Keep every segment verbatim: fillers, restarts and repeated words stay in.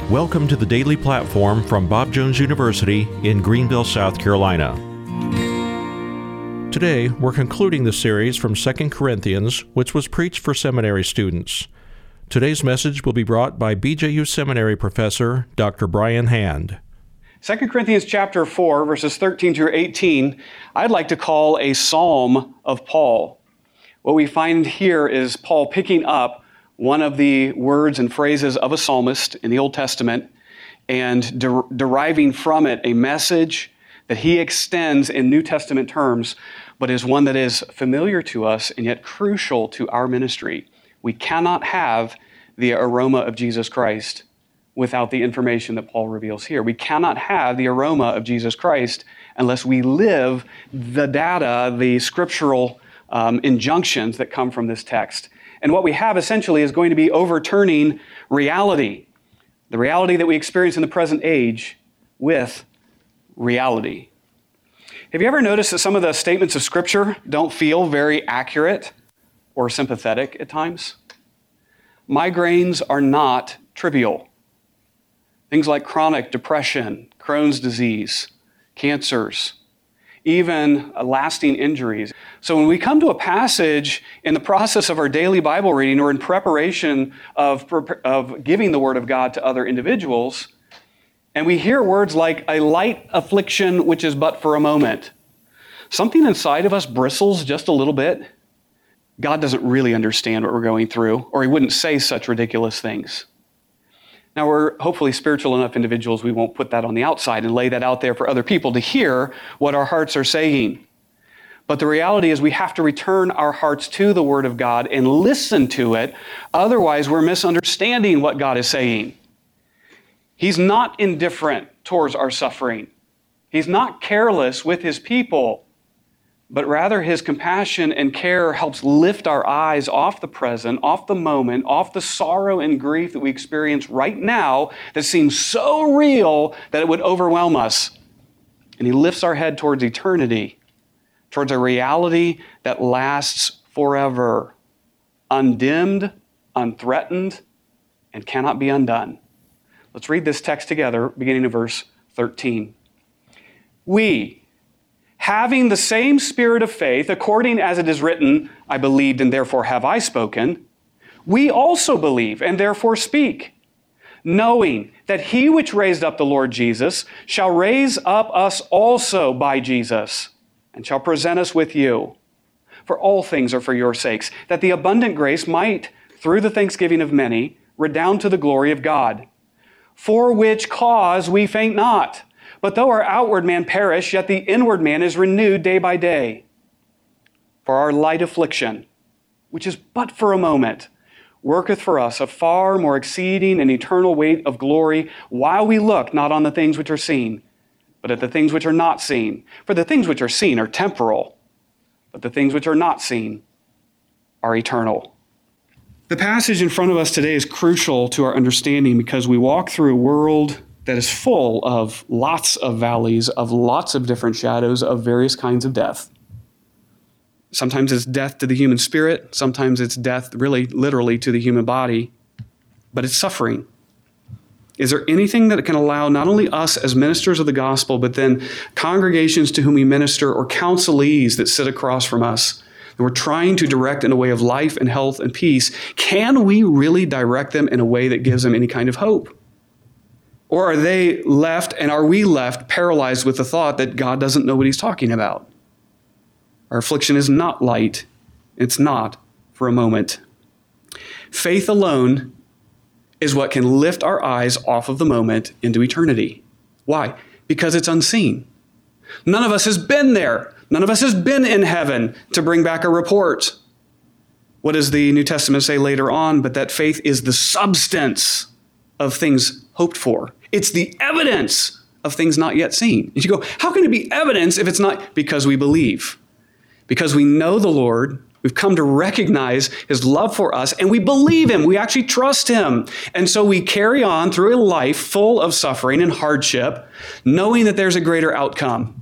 Welcome to the Daily Platform from Bob Jones University in Greenville, South Carolina. Today, we're concluding the series from Second Corinthians, which was preached for seminary students. Today's message will be brought by B J U Seminary professor, Doctor Brian Hand. Second Corinthians chapter four, verses thirteen through eighteen, I'd like to call a psalm of Paul. What we find here is Paul picking up one of the words and phrases of a psalmist in the Old Testament and de- deriving from it a message that he extends in New Testament terms, but is one that is familiar to us and yet crucial to our ministry. We cannot have the aroma of Jesus Christ without the information that Paul reveals here. We cannot have the aroma of Jesus Christ unless we live the data, the scriptural um, injunctions that come from this text. And what we have essentially is going to be overturning reality, the reality that we experience in the present age with reality. Have you ever noticed that some of the statements of Scripture don't feel very accurate or sympathetic at times? Migraines are not trivial. Things like chronic depression, Crohn's disease, cancers, even lasting injuries. So when we come to a passage in the process of our daily Bible reading or in preparation of, of giving the Word of God to other individuals, and we hear words like a light affliction which is but for a moment, something inside of us bristles just a little bit. God doesn't really understand what we're going through, or He wouldn't say such ridiculous things. Now, we're hopefully spiritual enough individuals, we won't put that on the outside and lay that out there for other people to hear what our hearts are saying. But the reality is we have to return our hearts to the Word of God and listen to it. Otherwise, we're misunderstanding what God is saying. He's not indifferent towards our suffering. He's not careless with His people. But rather, His compassion and care helps lift our eyes off the present, off the moment, off the sorrow and grief that we experience right now that seems so real that it would overwhelm us. And He lifts our head towards eternity, towards a reality that lasts forever, undimmed, unthreatened, and cannot be undone. Let's read this text together, beginning in verse thirteen. We, having the same spirit of faith, according as it is written, I believed and therefore have I spoken, we also believe and therefore speak, knowing that He which raised up the Lord Jesus shall raise up us also by Jesus, and shall present us with you. For all things are for your sakes, that the abundant grace might, through the thanksgiving of many, redound to the glory of God. For which cause we faint not. But though our outward man perish, yet the inward man is renewed day by day. For our light affliction, which is but for a moment, worketh for us a far more exceeding and eternal weight of glory, while we look not on the things which are seen, but at the things which are not seen. For the things which are seen are temporal, but the things which are not seen are eternal. The passage in front of us today is crucial to our understanding because we walk through a world that is full of lots of valleys, of lots of different shadows, of various kinds of death. Sometimes it's death to the human spirit. Sometimes it's death, really, literally, to the human body. But it's suffering. Is there anything that can allow not only us as ministers of the gospel, but then congregations to whom we minister or counselees that sit across from us, that we're trying to direct in a way of life and health and peace, can we really direct them in a way that gives them any kind of hope? Or are they left, and are we left paralyzed with the thought that God doesn't know what He's talking about? Our affliction is not light. It's not for a moment. Faith alone is what can lift our eyes off of the moment into eternity. Why? Because it's unseen. None of us has been there. None of us has been in heaven to bring back a report. What does the New Testament say later on? But that faith is the substance of things hoped for. It's the evidence of things not yet seen. And you go, how can it be evidence if it's not? Because we believe. Because we know the Lord, we've come to recognize His love for us, and we believe Him. We actually trust Him. And so we carry on through a life full of suffering and hardship, knowing that there's a greater outcome.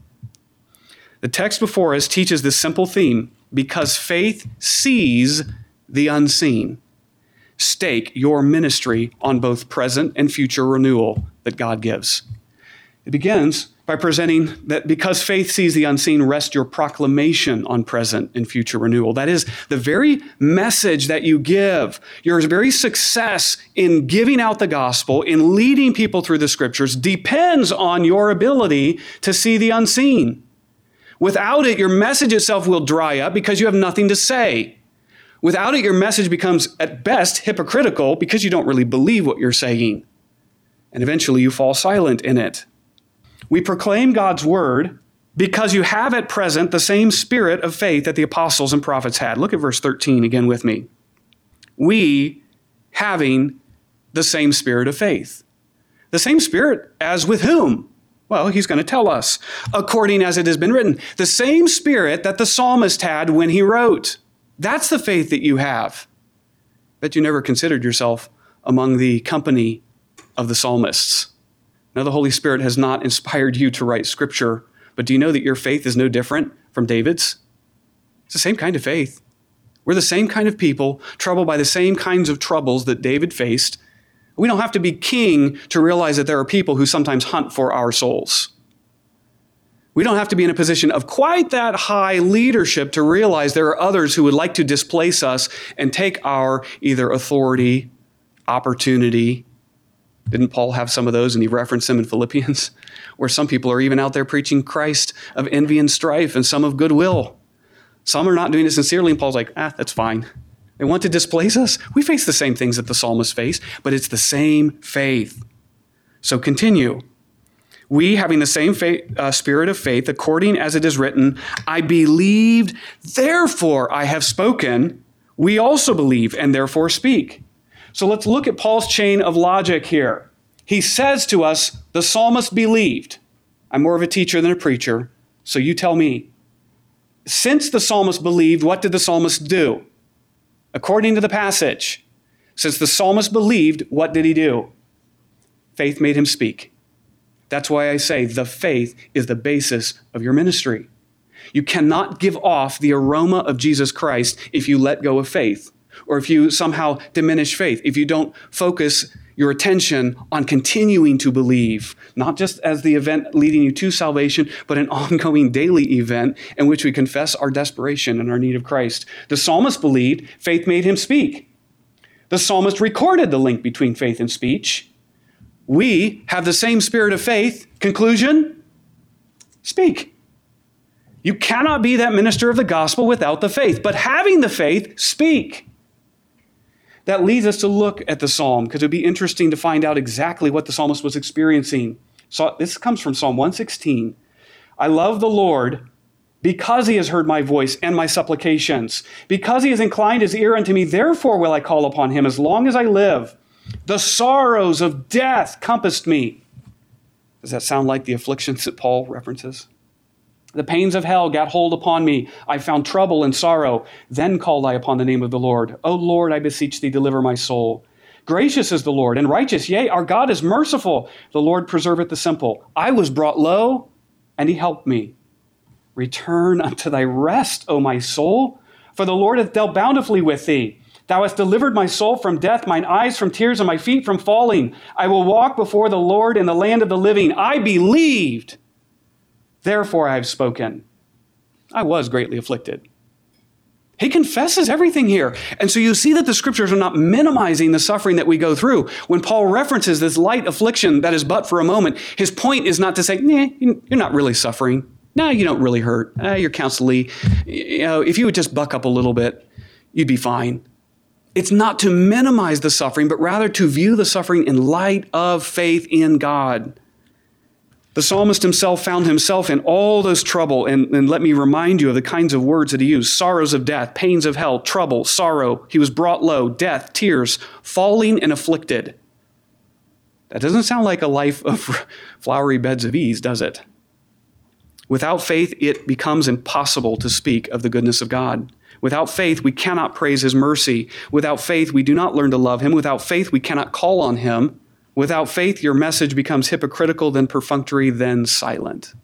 The text before us teaches this simple theme, because faith sees the unseen. stake your ministry on both present and future renewal that God gives. It begins by presenting that because faith sees the unseen, rest your proclamation on present and future renewal. That is the very message that you give. Your very success in giving out the gospel, in leading people through the scriptures, depends on your ability to see the unseen. Without it, your message itself will dry up because you have nothing to say. Without it, your message becomes at best hypocritical because you don't really believe what you're saying. And eventually you fall silent in it. We proclaim God's word because you have at present the same spirit of faith that the apostles and prophets had. Look at verse thirteen again with me. We having the same spirit of faith. The same spirit as with whom? Well, he's going to tell us. According as it has been written. The same spirit that the psalmist had when he wrote. That's the faith that you have. Bet you never considered yourself among the company of the psalmists. Now, the Holy Spirit has not inspired you to write scripture, but do you know that your faith is no different from David's? It's the same kind of faith. We're the same kind of people, troubled by the same kinds of troubles that David faced. We don't have to be king to realize that there are people who sometimes hunt for our souls. We don't have to be in a position of quite that high leadership to realize there are others who would like to displace us and take our either authority, opportunity. Didn't Paul have some of those, and he referenced them in Philippians, where some people are even out there preaching Christ of envy and strife and some of goodwill. Some are not doing it sincerely, and Paul's like, ah, that's fine. They want to displace us. We face the same things that the psalmist faced, but it's the same faith. So continue. We, having the same faith, uh, spirit of faith, according as it is written, I believed, therefore I have spoken. We also believe, and therefore speak. So let's look at Paul's chain of logic here. He says to us, the psalmist believed. I'm more of a teacher than a preacher, so you tell me. Since the psalmist believed, what did the psalmist do? According to the passage, since the psalmist believed, what did he do? Faith made him speak. That's why I say the faith is the basis of your ministry. You cannot give off the aroma of Jesus Christ if you let go of faith, or if you somehow diminish faith, if you don't focus your attention on continuing to believe, not just as the event leading you to salvation, but an ongoing daily event in which we confess our desperation and our need of Christ. The psalmist believed, faith made him speak. The psalmist recorded the link between faith and speech. We have the same spirit of faith. Conclusion, speak. You cannot be that minister of the gospel without the faith, but having the faith, speak. That leads us to look at the psalm, because it would be interesting to find out exactly what the psalmist was experiencing. So this comes from Psalm one sixteen. I love the Lord because he has heard my voice and my supplications. Because he has inclined his ear unto me, therefore will I call upon him as long as I live. The sorrows of death compassed me. Does that sound like the afflictions that Paul references? The pains of hell got hold upon me. I found trouble and sorrow. Then called I upon the name of the Lord. O Lord, I beseech thee, deliver my soul. Gracious is the Lord and righteous. Yea, our God is merciful. The Lord preserveth the simple. I was brought low, and he helped me. Return unto thy rest, O my soul, for the Lord hath dealt bountifully with thee. Thou hast delivered my soul from death, mine eyes from tears, and my feet from falling. I will walk before the Lord in the land of the living. I believed. Therefore I have spoken. I was greatly afflicted. He confesses everything here. And so you see that the scriptures are not minimizing the suffering that we go through. When Paul references this light affliction that is but for a moment, his point is not to say, nah, you're not really suffering. No, you don't really hurt. Uh, you're counselly. You know, if you would just buck up a little bit, you'd be fine. It's not to minimize the suffering, but rather to view the suffering in light of faith in God. The psalmist himself found himself in all this trouble, and, and let me remind you of the kinds of words that he used. Sorrows of death, pains of hell, trouble, sorrow. He was brought low, death, tears, falling and afflicted. That doesn't sound like a life of flowery beds of ease, does it? Without faith, it becomes impossible to speak of the goodness of God. Without faith, we cannot praise his mercy. Without faith, we do not learn to love him. Without faith, we cannot call on him. Without faith, your message becomes hypocritical, then perfunctory, then silent.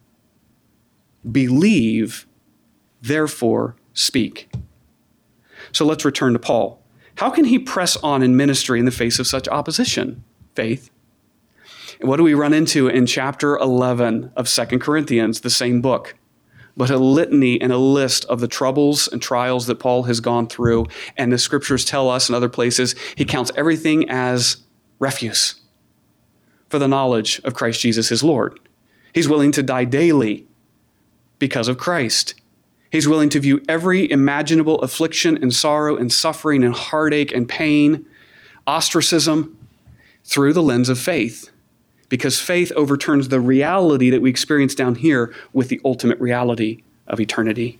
Believe, therefore speak. So let's return to Paul. How can he press on in ministry in the face of such opposition? Faith. And what do we run into in chapter eleven of Second Corinthians, the same book? But a litany and a list of the troubles and trials that Paul has gone through. And the scriptures tell us in other places, he counts everything as refuse for the knowledge of Christ Jesus his Lord. He's willing to die daily because of Christ. He's willing to view every imaginable affliction and sorrow and suffering and heartache and pain, ostracism, through the lens of faith. Because faith overturns the reality that we experience down here with the ultimate reality of eternity.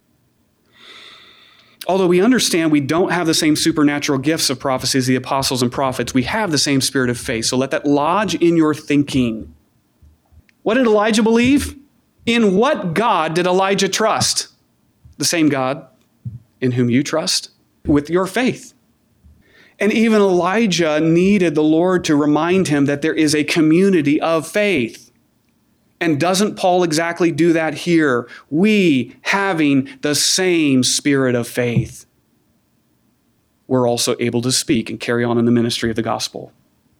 Although we understand we don't have the same supernatural gifts of prophecy as the apostles and prophets, we have the same spirit of faith. So let that lodge in your thinking. What did Elijah believe? In what God did Elijah trust? The same God in whom you trust with your faith. And even Elijah needed the Lord to remind him that there is a community of faith. And doesn't Paul exactly do that here? We, having the same spirit of faith, we're also able to speak and carry on in the ministry of the gospel.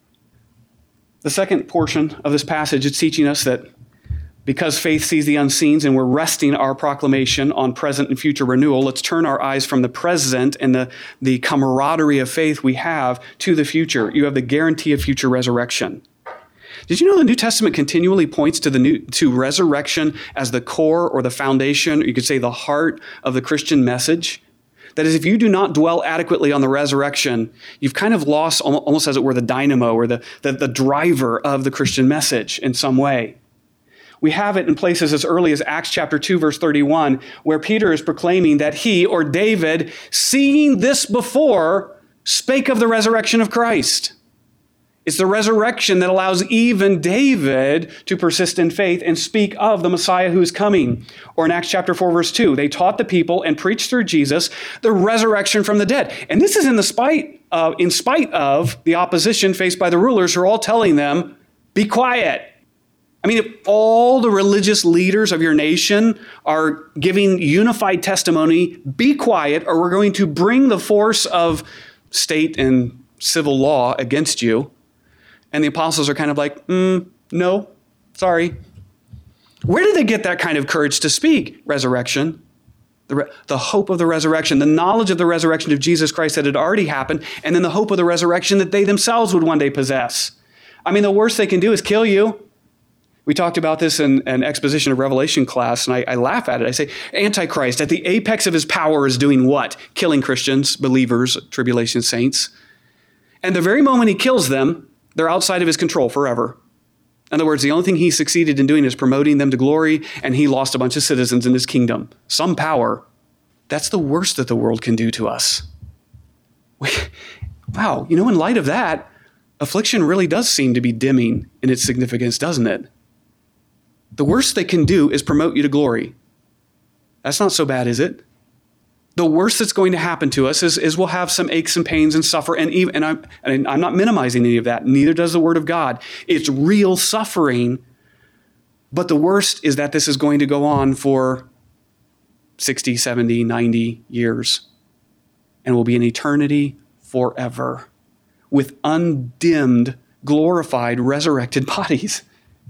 The second portion of this passage is teaching us that because faith sees the unseens and we're resting our proclamation on present and future renewal, let's turn our eyes from the present and the, the camaraderie of faith we have to the future. You have the guarantee of future resurrection. Did you know the New Testament continually points to the new to resurrection as the core or the foundation, or you could say the heart of the Christian message? That is, if you do not dwell adequately on the resurrection, you've kind of lost, almost as it were, the dynamo or the, the, the driver of the Christian message in some way. We have it in places as early as Acts chapter two, verse thirty-one, where Peter is proclaiming that he, or David, seeing this before, spake of the resurrection of Christ. It's the resurrection that allows even David to persist in faith and speak of the Messiah who is coming. Or in Acts chapter four, verse two, they taught the people and preached through Jesus the resurrection from the dead. And this is in the spite of, in spite of the opposition faced by the rulers who are all telling them, be quiet. I mean, if all the religious leaders of your nation are giving unified testimony, be quiet, or we're going to bring the force of state and civil law against you. And the apostles are kind of like, mm, no, sorry. Where did they get that kind of courage to speak? Resurrection. The, re- the hope of the resurrection, the knowledge of the resurrection of Jesus Christ that had already happened, and then the hope of the resurrection that they themselves would one day possess. I mean, the worst they can do is kill you. We talked about this in an exposition of Revelation class, and I, I laugh at it. I say, Antichrist, at the apex of his power, is doing what? Killing Christians, believers, tribulation saints. And the very moment he kills them, they're outside of his control forever. In other words, the only thing he succeeded in doing is promoting them to glory, and he lost a bunch of citizens in his kingdom. Some power. That's the worst that the world can do to us. We, wow, you know, in light of that, affliction really does seem to be dimming in its significance, doesn't it? The worst they can do is promote you to glory. That's not so bad, is it? The worst that's going to happen to us is, is we'll have some aches and pains and suffer. And, even, and, I'm, and I'm not minimizing any of that. Neither does the Word of God. It's real suffering. But the worst is that this is going to go on for sixty, seventy, ninety years. And will be an eternity forever with undimmed, glorified, resurrected bodies.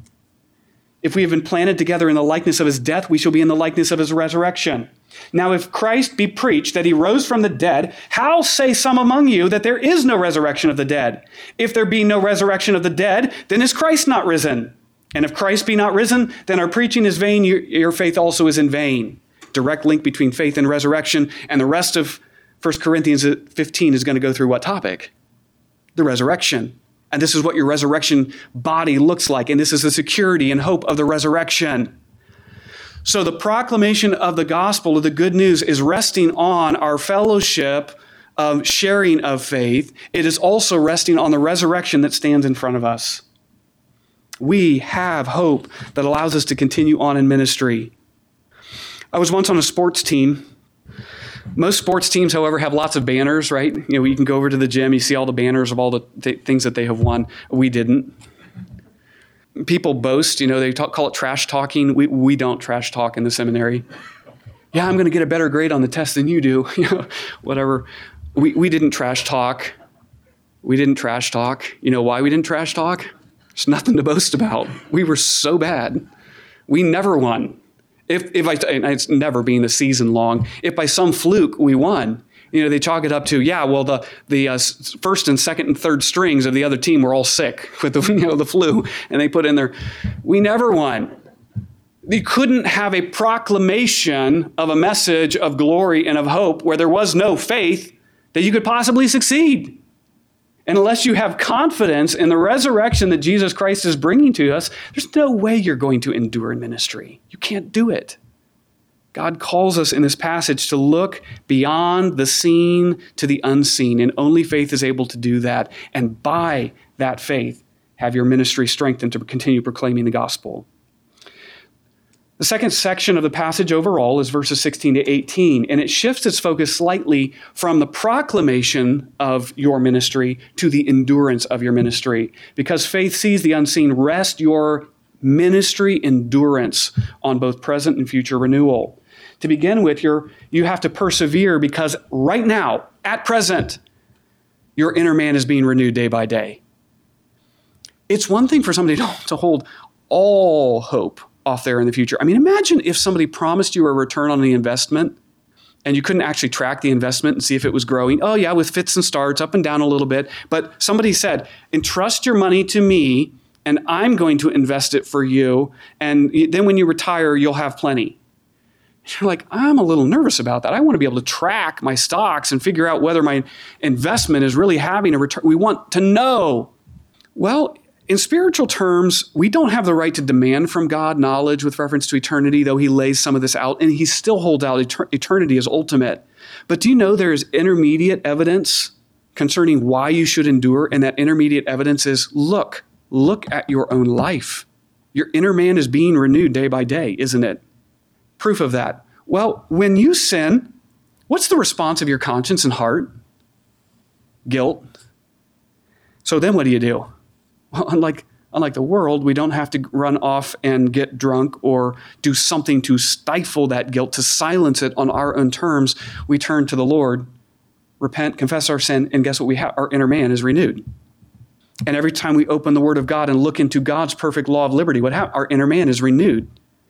If we have been planted together in the likeness of his death, we shall be in the likeness of his resurrection. Now, if Christ be preached that he rose from the dead, how say some among you that there is no resurrection of the dead? If there be no resurrection of the dead, then is Christ not risen? And if Christ be not risen, then our preaching is vain, your, your faith also is in vain. Direct link between faith and resurrection, and the rest of First Corinthians fifteen is going to go through what topic? The resurrection. And this is what your resurrection body looks like. And this is the security and hope of the resurrection. So the proclamation of the gospel, of the good news, is resting on our fellowship of sharing of faith. It is also resting on the resurrection that stands in front of us. We have hope that allows us to continue on in ministry. I was once on a sports team. Most sports teams, however, have lots of banners, right? You know, you can go over to the gym, you see all the banners of all the th- things that they have won. We didn't. People boast, you know, they talk, call it trash talking. We we don't trash talk in the seminary. Yeah, I'm going to get a better grade on the test than you do, you know, whatever. We, we didn't trash talk. We didn't trash talk. You know why we didn't trash talk? There's nothing to boast about. We were so bad. We never won. If, if I, and it's never been a season long, if by some fluke we won, you know, they chalk it up to, yeah, well, the the uh, first and second and third strings of the other team were all sick with the, you know, the flu, and they put in their, we never won. You couldn't have a proclamation of a message of glory and of hope where there was no faith that you could possibly succeed. And unless you have confidence in the resurrection that Jesus Christ is bringing to us, there's no way you're going to endure in ministry. You can't do it. God calls us in this passage to look beyond the seen to the unseen, and only faith is able to do that. And by that faith, have your ministry strengthened to continue proclaiming the gospel. The second section of the passage overall is verses sixteen to eighteen, and it shifts its focus slightly from the proclamation of your ministry to the endurance of your ministry. Because faith sees the unseen, rest your ministry endurance on both present and future renewal. To begin with, you're, you have to persevere because right now, at present, your inner man is being renewed day by day. It's one thing for somebody to, to hold all hope off there in the future. I mean, imagine if somebody promised you a return on the investment and you couldn't actually track the investment and see if it was growing. Oh yeah, with fits and starts, up and down a little bit. But somebody said, entrust your money to me and I'm going to invest it for you. And then when you retire, you'll have plenty. You're like, I'm a little nervous about that. I want to be able to track my stocks and figure out whether my investment is really having a return. We want to know. Well, in spiritual terms, we don't have the right to demand from God knowledge with reference to eternity, though he lays some of this out, and he still holds out etern- eternity as ultimate. But do you know there is intermediate evidence concerning why you should endure? And that intermediate evidence is, look, look at your own life. Your inner man is being renewed day by day, isn't it? Proof of that. Well, when you sin, what's the response of your conscience and heart? Guilt. So then what do you do? Well, unlike, unlike the world, we don't have to run off and get drunk or do something to stifle that guilt, to silence it on our own terms. We turn to the Lord, repent, confess our sin, and guess what we have? Our inner man is renewed. And every time we open the Word of God and look into God's perfect law of liberty, what happens? Our inner man is renewed.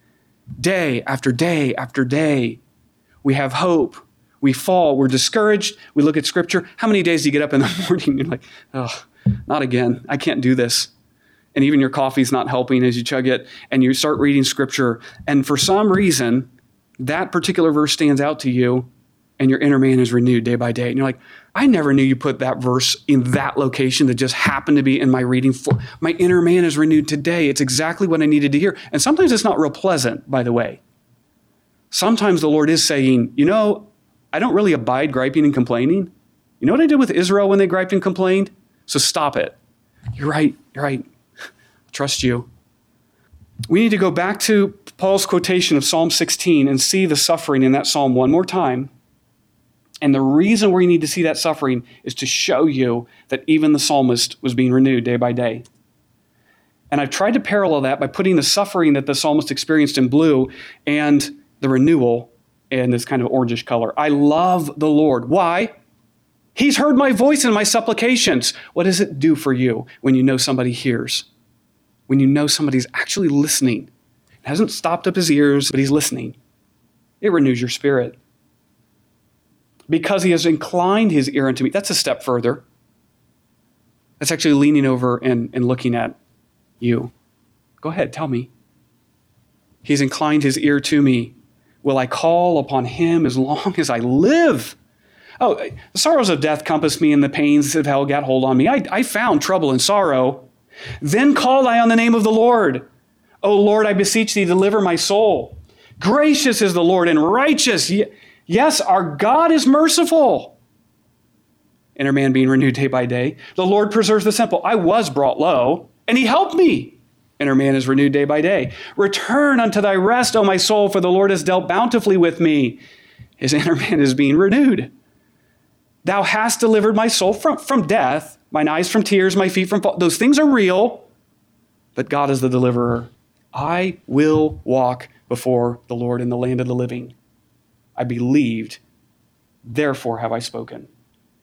Day after day after day, we have hope. We fall. We're discouraged. We look at Scripture. How many days do you get up in the morning? You're like, oh, not again. I can't do this. And even your coffee's not helping as you chug it. And you start reading Scripture. And for some reason, that particular verse stands out to you, and your inner man is renewed day by day. And you're like, I never knew you put that verse in that location that just happened to be in my reading. For my inner man is renewed today. It's exactly what I needed to hear. And sometimes it's not real pleasant, by the way. Sometimes the Lord is saying, you know, I don't really abide griping and complaining. You know what I did with Israel when they griped and complained? So stop it. You're right. You're right. I trust you. We need to go back to Paul's quotation of Psalm sixteen and see the suffering in that psalm one more time. And the reason we need to see that suffering is to show you that even the psalmist was being renewed day by day. And I've tried to parallel that by putting the suffering that the psalmist experienced in blue and the renewal in this kind of orangish color. I love the Lord. Why? He's heard my voice and my supplications. What does it do for you when you know somebody hears? When you know somebody's actually listening? It hasn't stopped up his ears, but he's listening. It renews your spirit. Because he has inclined his ear unto me. That's a step further. That's actually leaning over and, and looking at you. Go ahead, tell me. He's inclined his ear to me. Will I call upon him as long as I live? Oh, the sorrows of death compassed me, and the pains of hell got hold on me. I, I found trouble and sorrow. Then called I on the name of the Lord. O Lord, I beseech thee, deliver my soul. Gracious is the Lord and righteous. Yes, our God is merciful. Inner man being renewed day by day. The Lord preserves the simple. I was brought low, and he helped me. Inner man is renewed day by day. Return unto thy rest, O my soul, for the Lord has dealt bountifully with me. His inner man is being renewed. Thou hast delivered my soul from, from death, mine eyes from tears, my feet from fall. Those things are real, but God is the deliverer. I will walk before the Lord in the land of the living. I believed, therefore have I spoken.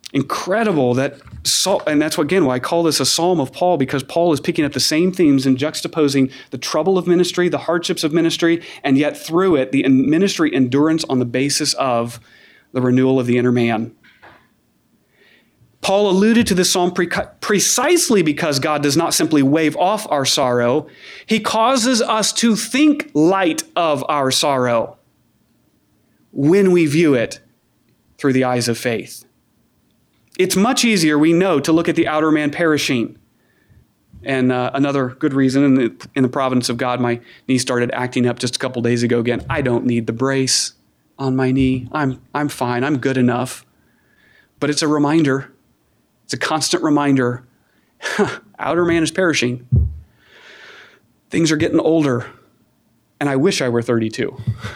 Incredible that, Saul, and that's what, again, why I call this a psalm of Paul, because Paul is picking up the same themes and juxtaposing the trouble of ministry, the hardships of ministry, and yet through it, the ministry endurance on the basis of the renewal of the inner man. Paul alluded to this psalm pre- precisely because God does not simply wave off our sorrow. He causes us to think light of our sorrow when we view it through the eyes of faith. It's much easier, we know, to look at the outer man perishing. And uh, another good reason, in the, in the providence of God, my knee started acting up just a couple days ago again. I don't need the brace on my knee. I'm, I'm fine. I'm good enough. But it's a reminder. It's a constant reminder. Outer man is perishing. Things are getting older. And I wish I were thirty-two.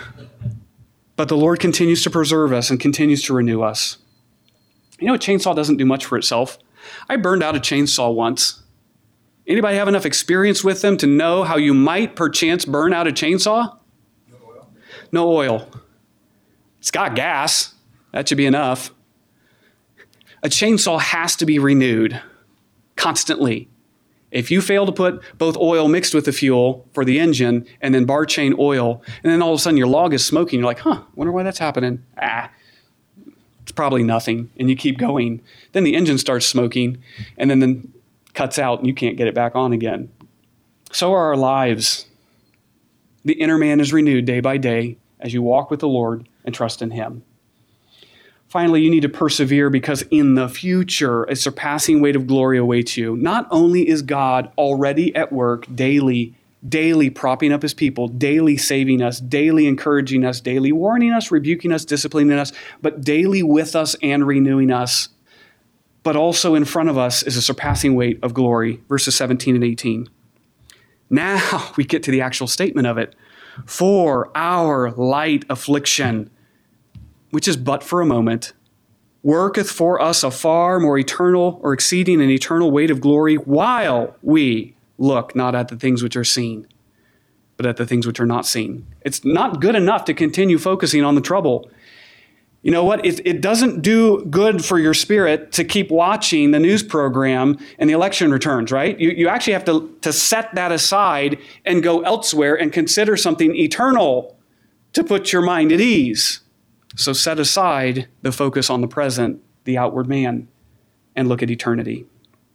But the Lord continues to preserve us and continues to renew us. You know, a chainsaw doesn't do much for itself. I burned out a chainsaw once. Anybody have enough experience with them to know how you might perchance burn out a chainsaw? No oil. No oil. It's got gas. That should be enough. A chainsaw has to be renewed constantly. If you fail to put both oil mixed with the fuel for the engine and then bar chain oil, and then all of a sudden your log is smoking, you're like, huh, wonder why that's happening. Ah, it's probably nothing. And you keep going. Then the engine starts smoking and then, then cuts out and you can't get it back on again. So are our lives. The inner man is renewed day by day as you walk with the Lord and trust in him. Finally, you need to persevere because in the future, a surpassing weight of glory awaits you. Not only is God already at work daily, daily propping up his people, daily saving us, daily encouraging us, daily warning us, rebuking us, disciplining us, but daily with us and renewing us. But also in front of us is a surpassing weight of glory, verses seventeen and eighteen. Now we get to the actual statement of it. For our light affliction, which is but for a moment, worketh for us a far more eternal or exceeding an eternal weight of glory, while we look not at the things which are seen, but at the things which are not seen. It's not good enough to continue focusing on the trouble. You know what? It, it doesn't do good for your spirit to keep watching the news program and the election returns, right? You, you actually have to, to set that aside and go elsewhere and consider something eternal to put your mind at ease. So set aside the focus on the present, the outward man, and look at eternity.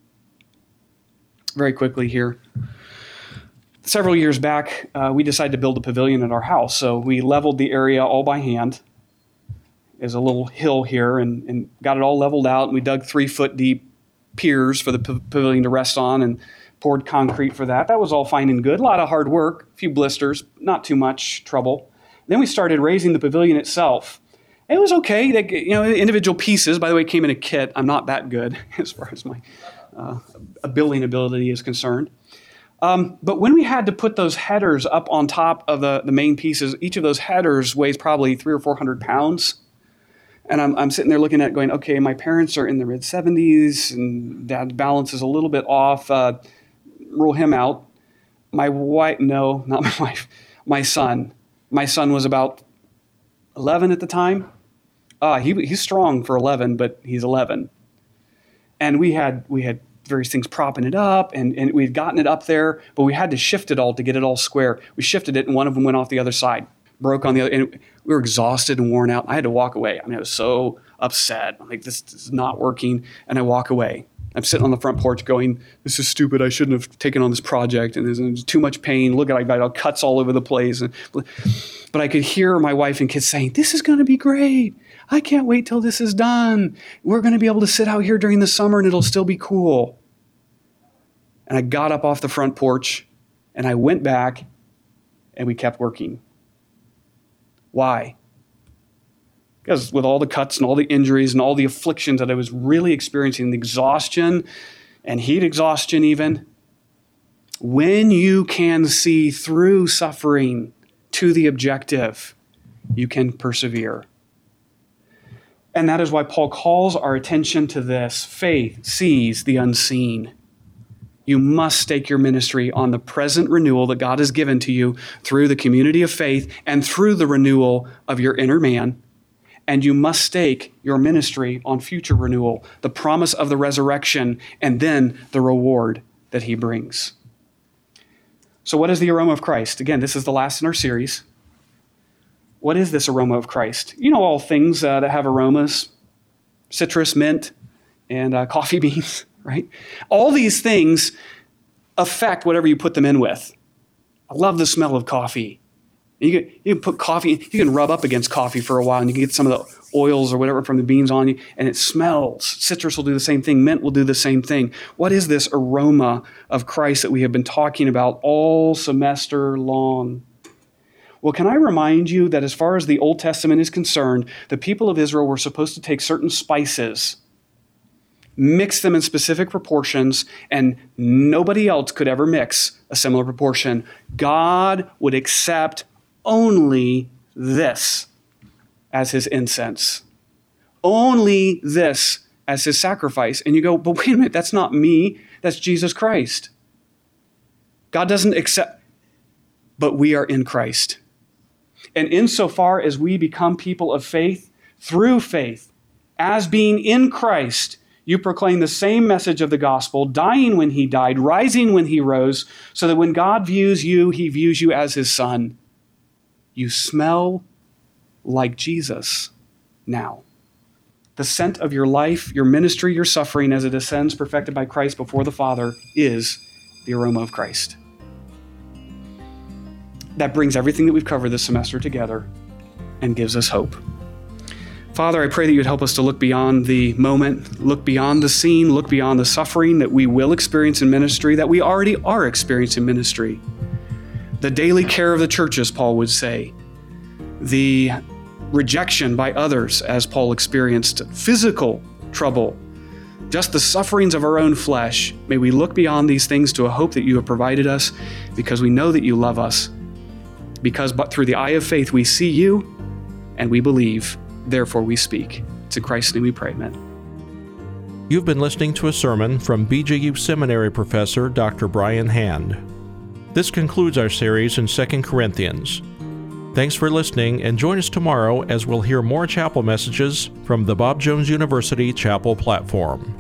Very quickly here. Several years back, uh, we decided to build a pavilion at our house. So we leveled the area all by hand. There's a little hill here and, and got it all leveled out. And we dug three foot deep piers for the p- pavilion to rest on and poured concrete for that. That was all fine and good. A lot of hard work, a few blisters, not too much trouble. Then we started raising the pavilion itself. It was okay. They, you know, individual pieces, by the way, came in a kit. I'm not that good as far as my uh, building ability is concerned. Um, but when we had to put those headers up on top of the, the main pieces, each of those headers weighs probably three or four hundred pounds. And I'm, I'm sitting there looking at it going, okay, my parents are in their mid seventies and dad's balance is a little bit off. Uh, rule him out. My wife, no, not my wife, my son. My son was about eleven at the time. Uh, he he's strong for eleven, but he's eleven. And we had we had various things propping it up, and, and we had gotten it up there, but we had to shift it all to get it all square. We shifted it, and one of them went off the other side, broke on the other, and we were exhausted and worn out. I had to walk away. I mean, I was so upset. I'm like, this, this is not working, and I walk away. I'm sitting on the front porch going, this is stupid. I shouldn't have taken on this project, and there's, there's too much pain. Look at it, I got cuts all over the place. And, but I could hear my wife and kids saying, this is going to be great. I can't wait till this is done. We're going to be able to sit out here during the summer, and it'll still be cool. And I got up off the front porch, and I went back, and we kept working. Why? Because with all the cuts and all the injuries and all the afflictions that I was really experiencing, the exhaustion and heat exhaustion even, when you can see through suffering to the objective, you can persevere. And that is why Paul calls our attention to this. Faith sees the unseen. You must stake your ministry on the present renewal that God has given to you through the community of faith and through the renewal of your inner man. and you must stake your ministry on future renewal, the promise of the resurrection, and then the reward that he brings. So what is the aroma of Christ? Again, this is the last in our series. What is this aroma of Christ? You know all things uh, that have aromas, citrus, mint, and uh, coffee beans, right? All these things affect whatever you put them in with. I love the smell of coffee. You can, you can put coffee, you can rub up against coffee for a while and you can get some of the oils or whatever from the beans on you and it smells. Citrus will do the same thing. Mint will do the same thing. What is this aroma of Christ that we have been talking about all semester long? Well, can I remind you that as far as the Old Testament is concerned, the people of Israel were supposed to take certain spices, mix them in specific proportions, and nobody else could ever mix a similar proportion. God would accept only this as his incense. Only this as his sacrifice. And you go, but wait a minute, that's not me, that's Jesus Christ. God doesn't accept, but we are in Christ. And insofar as we become people of faith, through faith, as being in Christ, you proclaim the same message of the gospel, dying when he died, rising when he rose, so that when God views you, he views you as his son. You smell like Jesus now. The scent of your life, your ministry, your suffering as it ascends perfected by Christ before the Father is the aroma of Christ. That brings everything that we've covered this semester together and gives us hope. Father, I pray that you'd help us to look beyond the moment, look beyond the scene, look beyond the suffering that we will experience in ministry, that we already are experiencing in ministry. The daily care of the church, as Paul would say, the rejection by others, as Paul experienced, physical trouble, just the sufferings of our own flesh. May we look beyond these things to a hope that you have provided us because we know that you love us. Because but through the eye of faith we see you and we believe, therefore we speak. It's in Christ's name we pray, amen. You've been listening to a sermon from B J U Seminary Professor Doctor Brian Hand. This concludes our series in Second Corinthians. Thanks for listening, and join us tomorrow as we'll hear more chapel messages from the Bob Jones University Chapel platform.